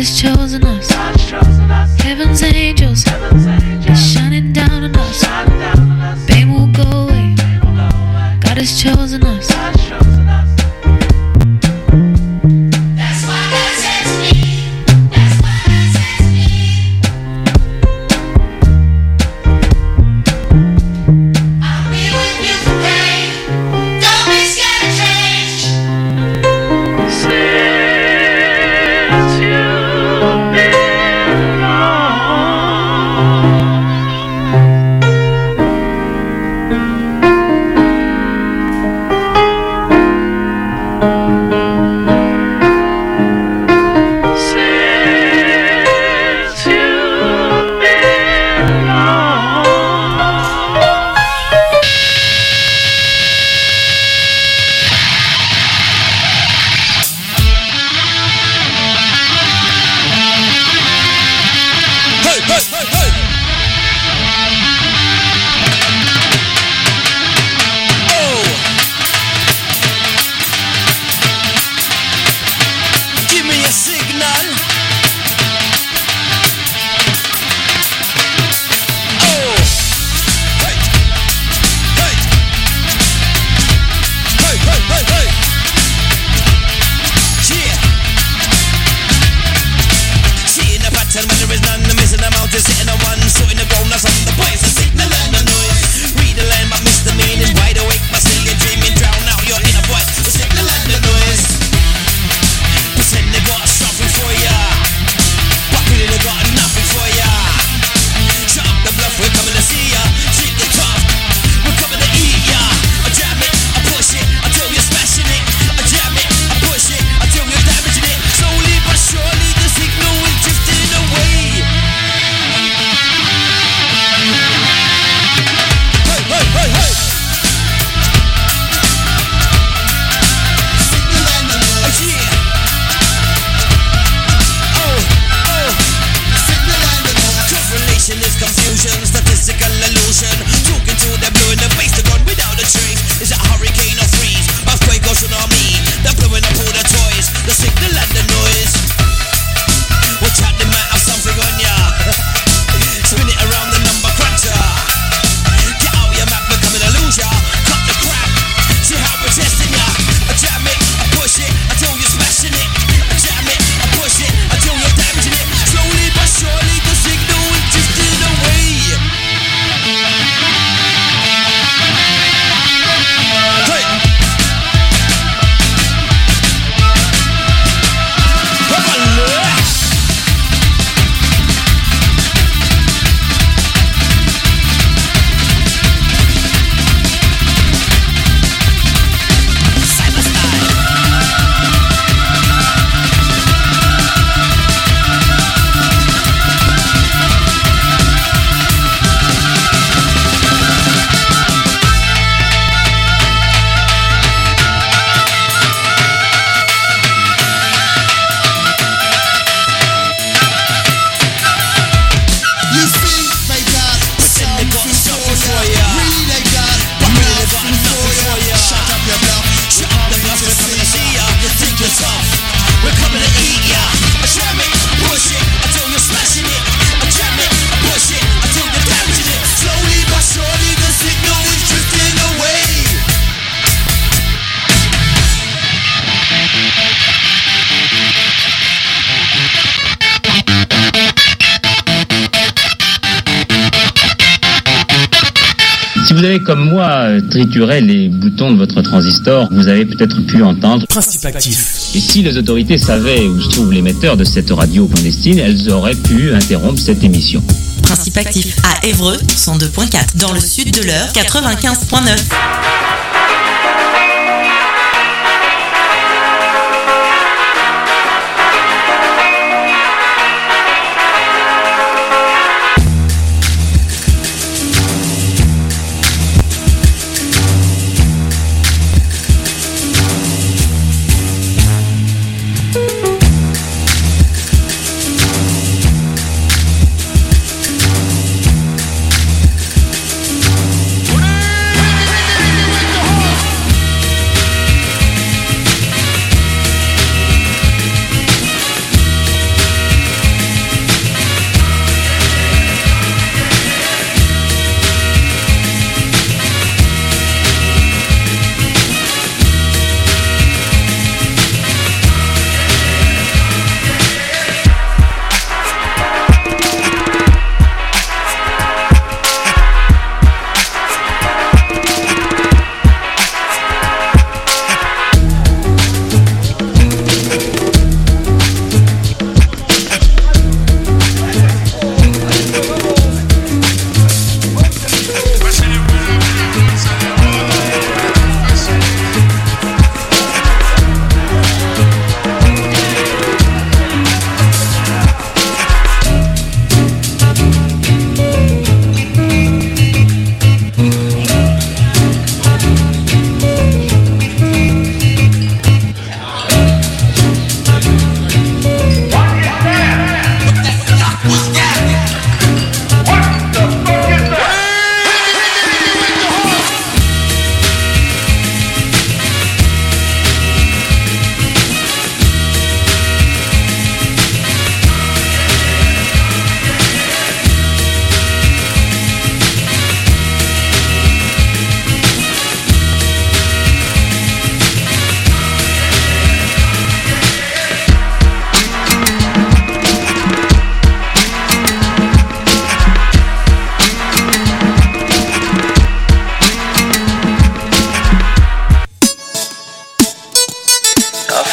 has chosen us. Heaven's angels are shining down on us. Pain will go away. God has chosen us. Si vous avez comme moi trituré les boutons de votre transistor, vous avez peut-être pu entendre Principe actif. Et si les autorités savaient où se trouve l'émetteur de cette radio clandestine, elles auraient pu interrompre cette émission. Principe actif à Évreux 102.4, dans le sud de l'Eure 95.9. With the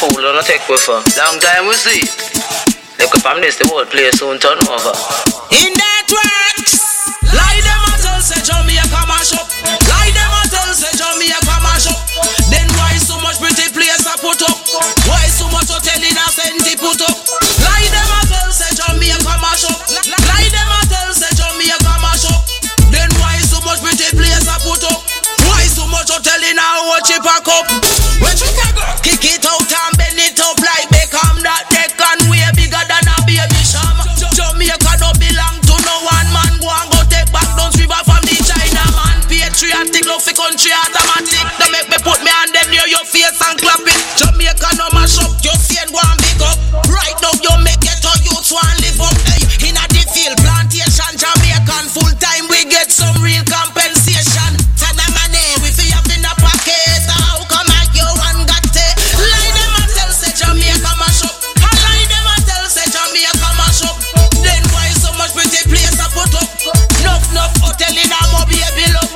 fool on a take with her. Long time we see. Look up on this, the whole place soon turn over. In that works. Lie them a tell say Jamaica mash up. Lie them a tell say Jamaica mash up. Then why so much pretty place I put up? Why so much hotel in a centi put up? Lie them a tell say Jamaica mash up. Lie them a tell say Jamaica mash up. Then why so much pretty place I put up? Why so much hotel in a watch it pack up? When Chicago kick it out and bend it up like Beckham, that deck and way bigger than a baby sham. Jamaica no belong to no one man. Go and go take back down river from the China man. Patriotic love for country automatic. They make me put me hand them near your face and clap it. Jamaica no mash up, you see and go and big up. Right now you make it all youths want live up. Hey, in a the field plantation, Jamaican full time we get some real compensation. Tell them my name we feel up in a pocket. How come I you one got it? Lie them and tell say Jamaica mash up. Lie them and tell say Jamaica mash up. Then why so much pretty place I put up? Enough hotel in a baby look.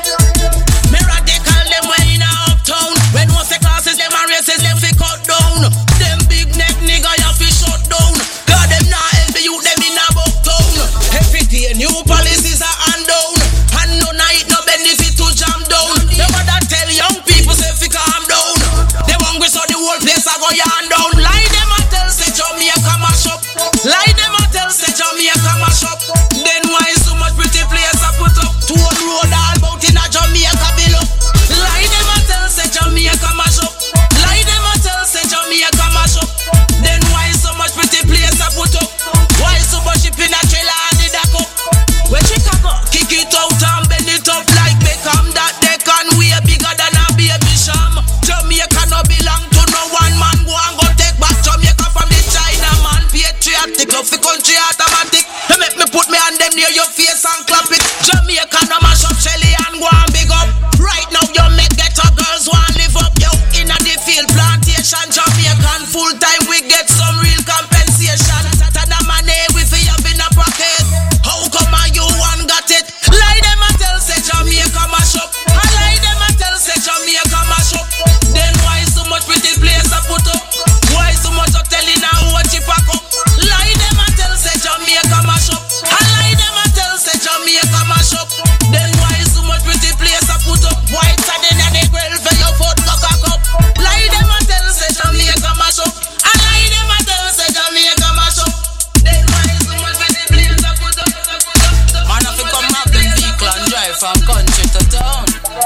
Me radical them way in a uptown. When once the classes them and races them fi cut down. Them big neck nigga you fi shut down. God them not help the youth them in a bucktown. Every day new policies are hand down. And no night no benefit to jam down. They wanna tell young people say fi calm down. They hungry so the whole place a go yarn down. Lie them and tell say Jamaica mash up. Lie them and tell say Jamaica mash up. Then why so much pretty place I put up? To one road all about in a Jamaica below. Lie them and tell say Jamaica mash up. Lie them and tell say Jamaica mash up. Then why so much pretty place I put up? Why so much ship in a trailer and in a cup? When Chicago kick it out and bend it up like Beckham, that deck and way bigger than a baby sham. Jamaica no belong to no one man. Go and go take back Jamaica from the China man. Patriotic love for country automatic. They make me put me hand them near your face and clap it. Jamaica no mash up Shelly and go and big up. Right now you make ghetto girls want live up. Yo, in a the field plantation, Jamaican full time we get some real compensation. Tada money we fi have in a pocket. How come you one got it? Lie them and tell say Jamaica mash up. I lie them and tell say Jamaica mash up. Then why so much pretty place I put up? Why so much hotel in a watch it pack up? Lie them and tell say Jamaica mash up. I lie them and tell say Jamaica mash up. Then why so much pretty place I put up? White sardine and the grill for your foot cock up. Lie them and tell say Jamaica mash up. I lie them and tell say Jamaica mash up. Then why so much pretty place I put up? Man, if you come up the vehicle and drive from country to town.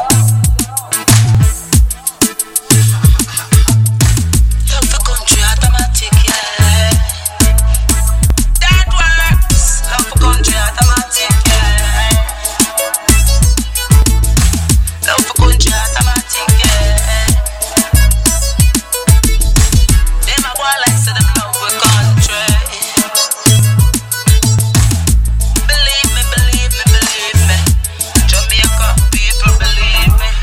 Love for country automatic, yeah. That works. Love for country automatic, yeah. Love for country automatic, yeah. Them a boy like say them love for country. Believe me, believe me, believe me. Jamaica people believe me.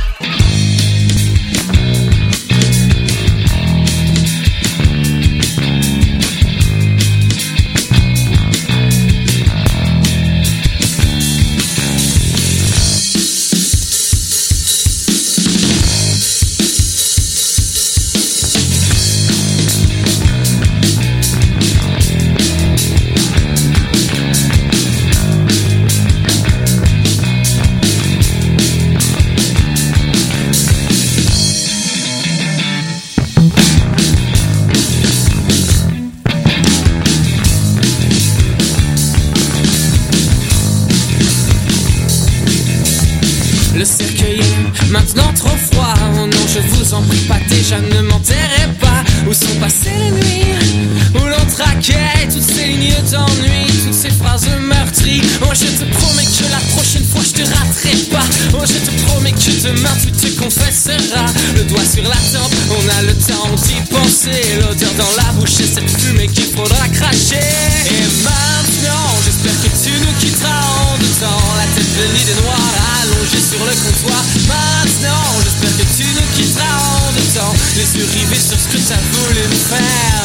Le cercueil est maintenant trop froid. Oh non, je vous en prie, pas déjà, ne m'enterrez pas. Où sont passées les nuits où l'on traquait toutes ces lignes d'ennui, toutes ces phrases meurtries. Oh, je te promets que la prochaine fois je te raterai pas. Oh, je te promets que demain tu te confesseras. Le doigt sur la tempe, on a le temps d'y penser. L'odeur dans la bouche et cette fumée qu'il faudra cracher. Et maintenant, j'espère que tu nous quitteras en deux temps. La tête venue des noirs allongée sur le comptoir. Maintenant, j'espère que tu nous quitteras en deux temps. Les yeux rivés sur ce que t'as voulu me faire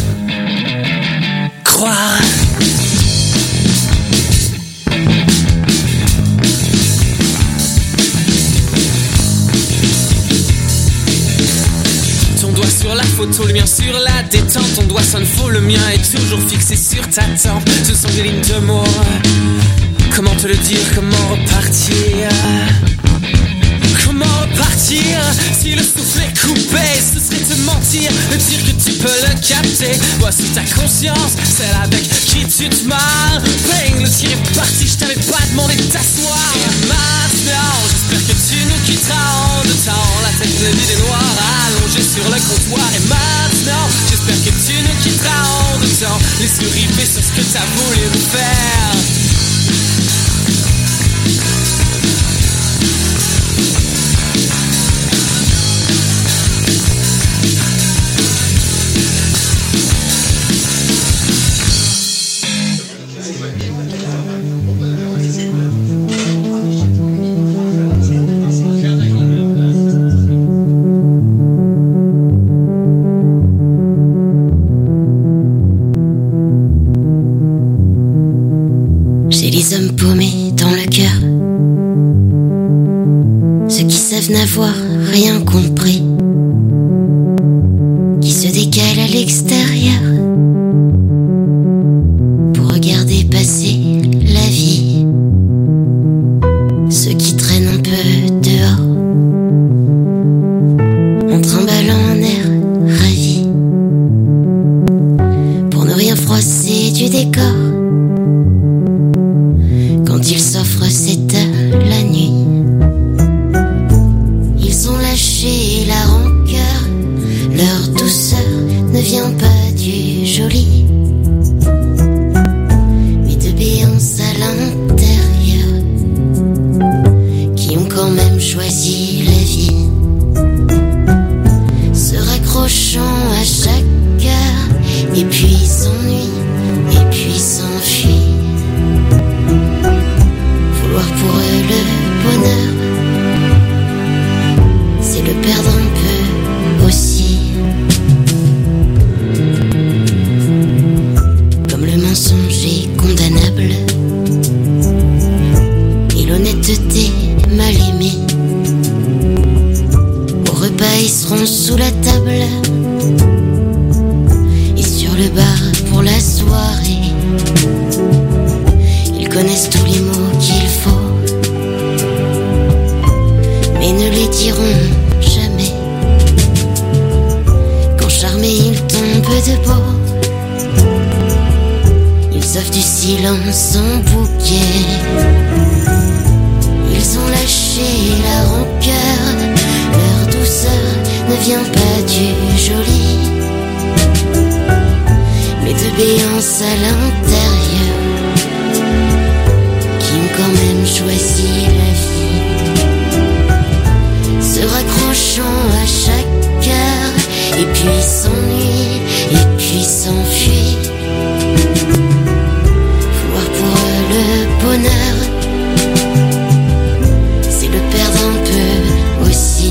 croire. Ton doigt sur la photo, le mien sur sur la détente. Ton doigt sonne faux, le mien est toujours fixé sur ta tempe. Ce sont des lignes de mots. Comment te le dire, comment repartir? Comment repartir si le souffle est coupé? Ce serait te mentir, de dire que tu peux le capter. Voici ta conscience, celle avec qui tu te marres. Bang, le tir est parti, je t'avais pas demandé de t'asseoir. Et maintenant, j'espère que tu nous quitteras en deux temps. La tête de l'idée noire allongée sur le comptoir. Et maintenant, j'espère que tu nous quitteras en deux temps. Les yeux rivés sur ce que t'as voulu me faire. Les hommes paumés dans le cœur, ceux qui savent n'avoir rien compris, qui se décalent à l'extérieur pour regarder passer la vie, ceux qui traînent un peu dehors en trimballant en air ravi pour ne rien froisser du décor. Quand ils s'offrent cette la nuit, ils ont lâché la rancœur. Leur douceur ne vient pas du joli, mais de béances à l'intérieur qui ont quand même choisi la vie, se raccrochant à chaque heure, et puis s'ennuient, et puis s'enfuient. Pour eux le bonheur, c'est le perdre un peu aussi. Comme le mensonge est condamnable et l'honnêteté mal aimée, au repas ils seront sous la table et sur le bar pour la soirée. Ils connaissent tous les mots qu'il faut, mais ne les diront jamais. Quand charmés ils tombent de beau, ils offrent du silence en bouquet. Ils ont lâché la rancœur, leur douceur ne vient pas du joli, mais de béance à l'intérieur qui ont quand même choisi la vie, se raccrochant à chaque heure, et puis s'ennuient, et puis s'enfuient. Voir pour eux le bonheur, c'est le perdre un peu aussi.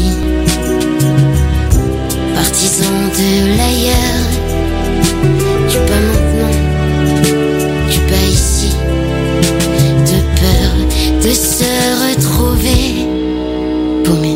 Partisans de l'ailleurs, tu pas maintenant, tu pas ici, de peur de se retrouver paumé.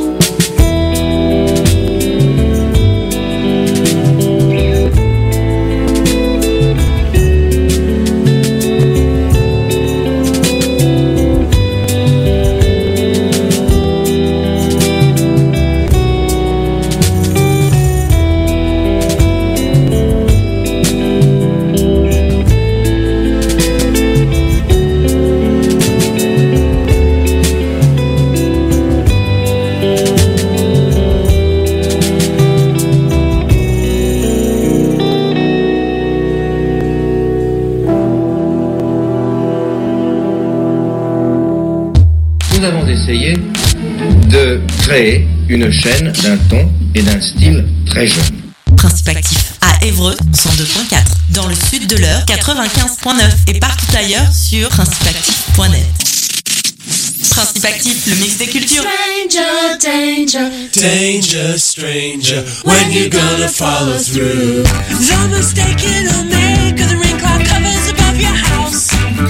Nous avons essayé de créer une chaîne d'un ton et d'un style très jeune. Principe actif à Évreux 102.4, dans le sud de l'Eure 95.9 et partout ailleurs sur principeactif.net. Principe actif, le mix des cultures. Stranger, danger, Danger, stranger, when you gonna follow through? The mistake it'll make, the rain cloud covers above your house.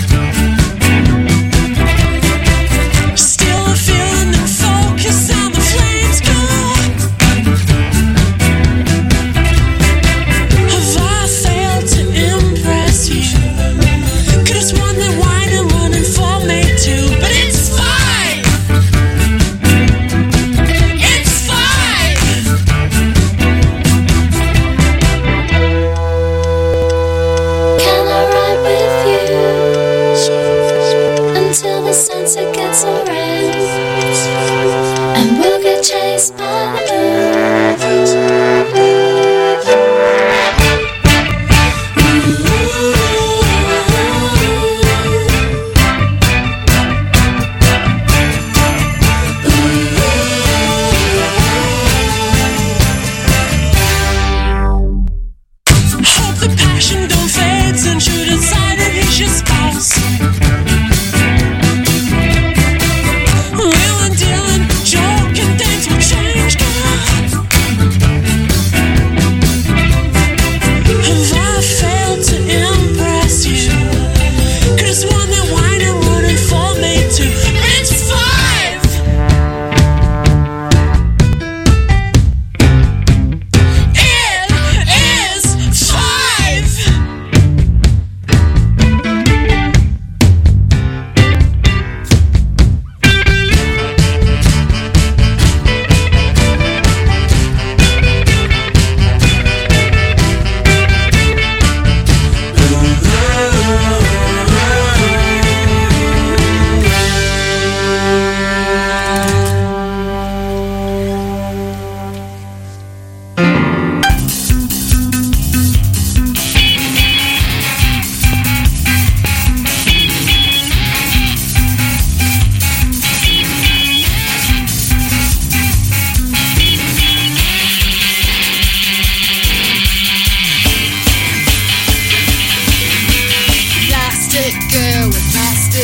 Still a feeling no focus on the flames go.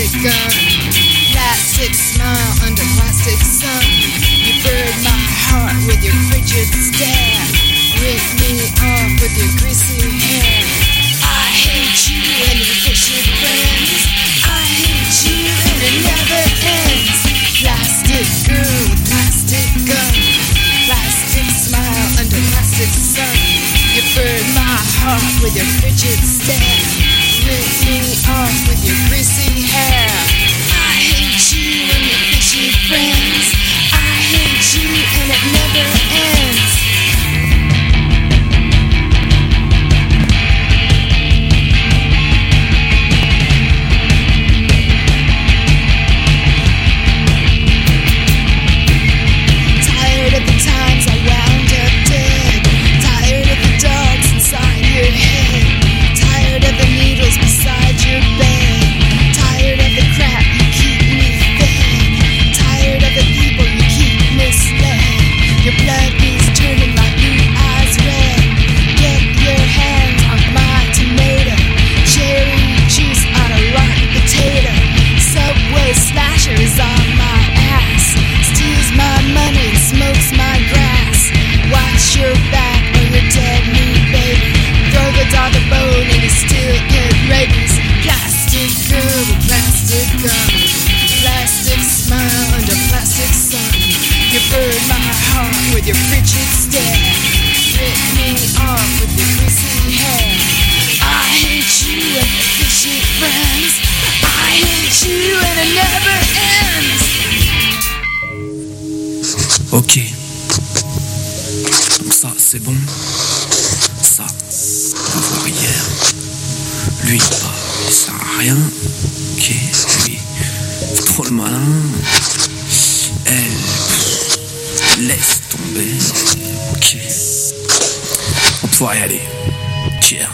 plastic gun. Plastic smile under plastic sun. You burned my heart with your frigid stare. Rip me off with your greasy hair. I hate you and your fishy friends. I hate you and it never ends. Plastic girl with plastic gun. Plastic smile under plastic sun. You burned my heart with your frigid stare. Rip me off with your greasy hair. I hate you and your fishy friends. I hate you and it never ends. Tired of the times I wound up dead. Tired of the dogs inside your head. Tired of the needles beside your bed. Tired of the crap you keep me fed. Tired of the people you keep misled. Your blood is turning my blue eyes red. Get your hands on my tomato. Cherry juice on a rotten potato. Subway slasher is on my ass. Steals my money and smokes my grass. Watch your back or you're dead meat, baby. Throw the dog a bone and you still get rabies. Plastic girl with plastic gun. Plastic smile under plastic sun. You burn my heart with your frigid stare. Rip me off with your greasy hair. I hate you and your fishy friends. I hate you and it never ends. Ok. Donc ça, c'est bon. Ça, on va voir hier. Lui, il sert à rien. Ok, lui, trop le malin. Elle, laisse tomber. Ok. On pourra y aller. Tiens.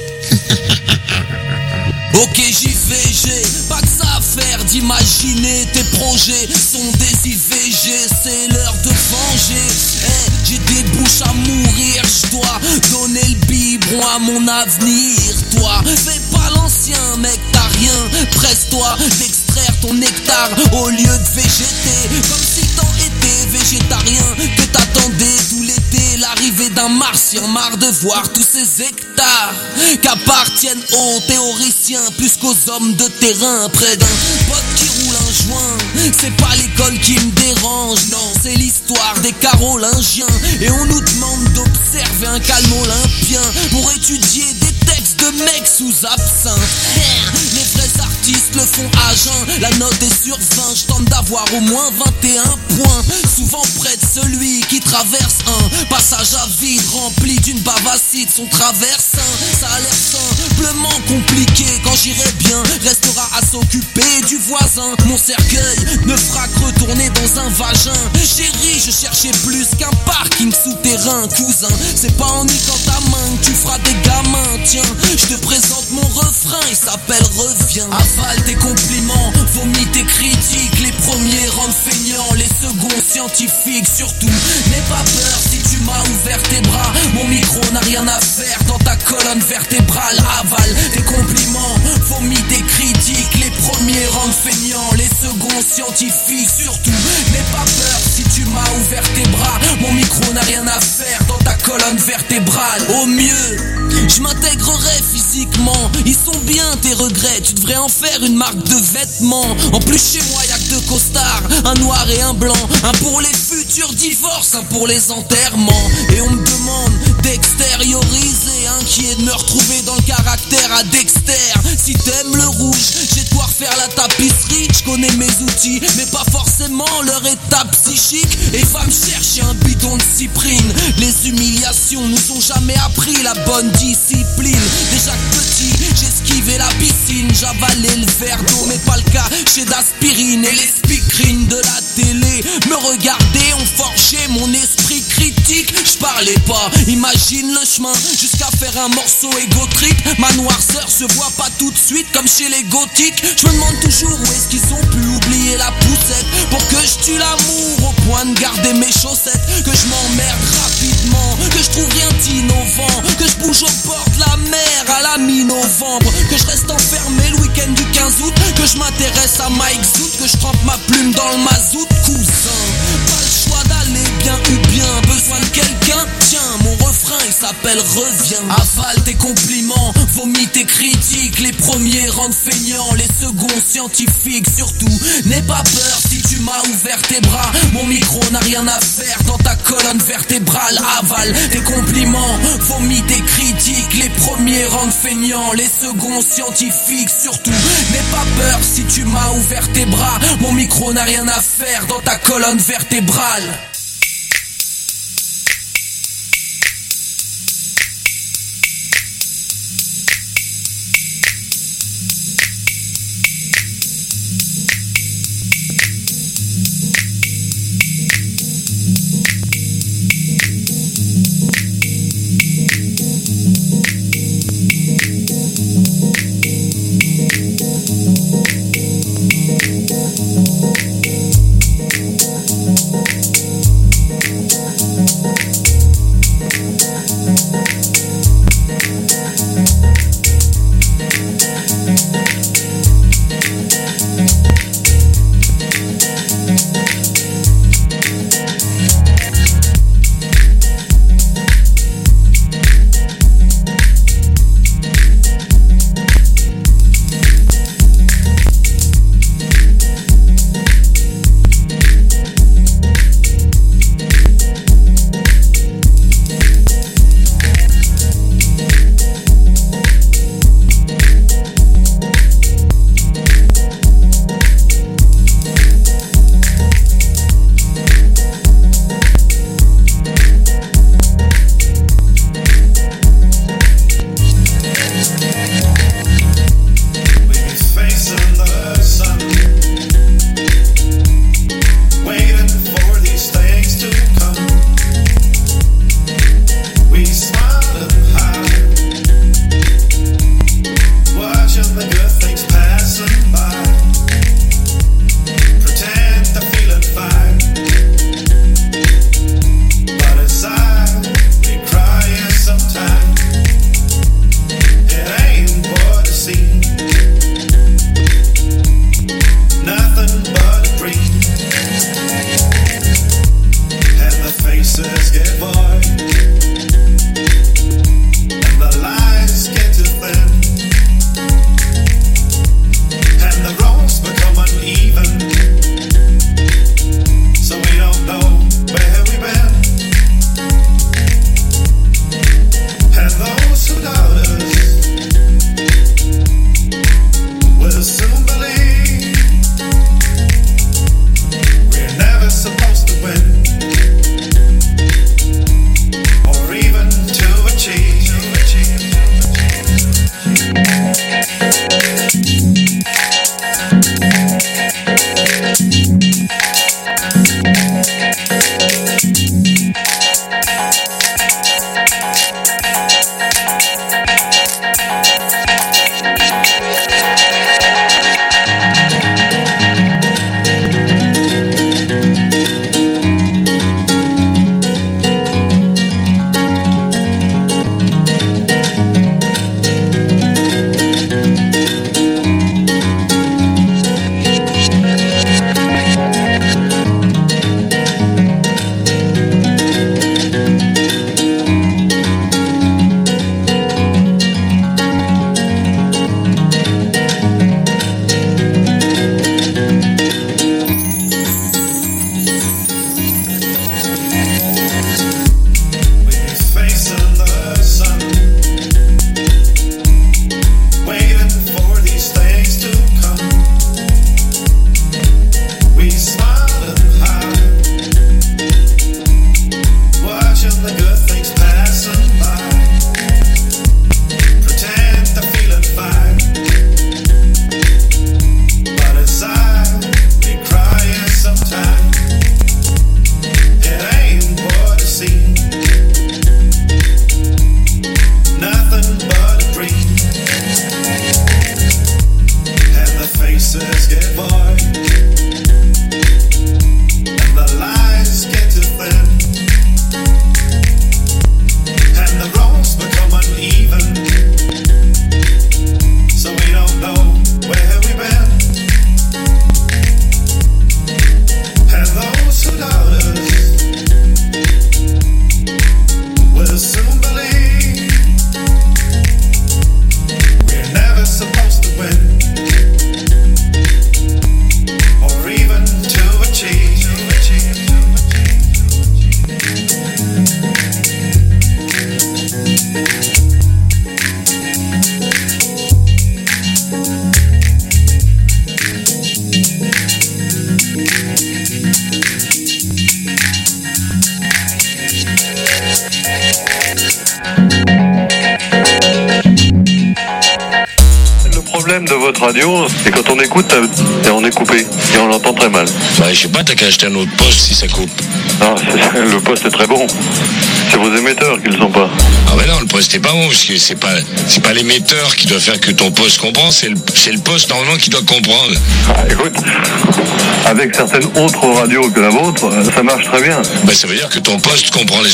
Ok, j'y vais, j'ai pas que ça à faire d'imaginer. Tes projets sont des IVG, c'est l'heure de venger. J'ai des bouches à mourir, j'dois donner le biberon à mon avenir. Toi, fais pas l'ancien mec, t'as rien. Presse-toi d'extraire ton nectar au lieu de végéter. Comme si t'en étais végétarien, que t'attendais tout l'été l'arrivée d'un martien. Marre de voir tous ces hectares qu'appartiennent aux théoriciens plus qu'aux hommes de terrain. Près d'un pote qui roule un joint, c'est pas l'école qui me dérange, non, c'est l'histoire des Carolingiens. Et on nous demande d'observer un calme olympien pour étudier des textes de mecs sous absinthe. Les vrais artistes le font à jeun, la note est sur 20, je tente d'avoir au moins 21 points. Souvent près de celui qui traverse un passage à vide rempli d'une bave acide. Son traversin, ça a l'air simplement compliqué. Quand j'irai bien, restera à s'occuper du voisin. Mon cercueil ne fera que retourner dans un vagin. Chérie, je cherchais plus qu'un parking souterrain. Cousin, c'est pas en niquant ta main que tu feras des gamins. Tiens, je te présente mon refrain, il s'appelle Reviens. Avale tes compliments, vomis tes critiques. Les premiers rendent feignants, les seconds scientifiques. Surtout, n'aie pas peur si tu m'as ouvert tes bras. Mon micro n'a rien à faire dans ta colonne vertébrale. Avale tes compliments, vomis tes critiques. Les premiers rendent feignants, les seconds scientifiques. Surtout, n'aie pas peur si tu m'as ouvert tes bras. Mon micro n'a rien à faire dans ta colonne vertébrale. Au mieux, je m'intégrerai physiquement. Ils sont bien tes regrets, tu devrais en faire une marque de vêtements. En plus chez moi y'a que deux costards, un noir et un blanc. Un pour les futurs divorces, un pour les enterrements. Et on me demande d'extérioriser, inquiet de me retrouver dans le caractère à Dexter. Si t'aimes le rouge, j'ai de quoi refaire la tapisserie. Je connais mes outils, mais pas forcément leur état psychique. Et va me chercher un bidon de cyprine. Les humiliations nous ont jamais appris la bonne discipline. Déjà que petit, j'esquivais la piscine. J'avalais le verre d'eau, mais pas le cas chez d'aspirine. Et les speakerines de la télé me regardaient, ont forgé mon esprit critique. Je parlais pas, imagine le chemin jusqu'à faire un morceau égo trip. Ma noirceur se voit pas tout de suite comme chez les gothiques. Je me demande toujours où est-ce qu'ils ont pu oublier la poussette pour que je tue l'amour au point de garder mes chaussettes. Que je m'emmerde rapidement, que je trouve rien d'innovant, que je bouge au bord de la mer à la mi-novembre, que je reste enfermé le week-end du 15 août, que je je m'intéresse à Mike Zoot, que je trempe ma plume dans le mazout, cousin. Pas le choix d'aller bien ou bien, besoin de quelqu'un. Tiens, mon refrain il s'appelle Reviens. Avale tes compliments, vomis tes critiques. Les premiers rendent feignants, les seconds scientifiques. Surtout, n'aie pas peur si tu m'as ouvert tes bras. Mon micro n'a rien à faire dans ta colonne vertébrale. Avale tes compliments, vomis tes critiques. Les premiers rendent feignants, les seconds scientifiques. Surtout, n'aie pas peur si tu m'as ouvert tes bras. Mon micro n'a rien à faire dans ta colonne vertébrale. problème de votre radio, c'est quand on écoute, et on est coupé, et on l'entend très mal. Bah, je sais pas, t'as qu'à acheter un autre poste si ça coupe. Non, le poste est très bon. C'est vos émetteurs qui le sont pas. Ah mais non, le poste est pas bon, parce que c'est pas l'émetteur qui doit faire que ton poste comprend, c'est le poste normalement qui doit comprendre. Ah, écoute, avec certaines autres radios que la vôtre, ça marche très bien. Bah, ça veut dire que ton poste comprend les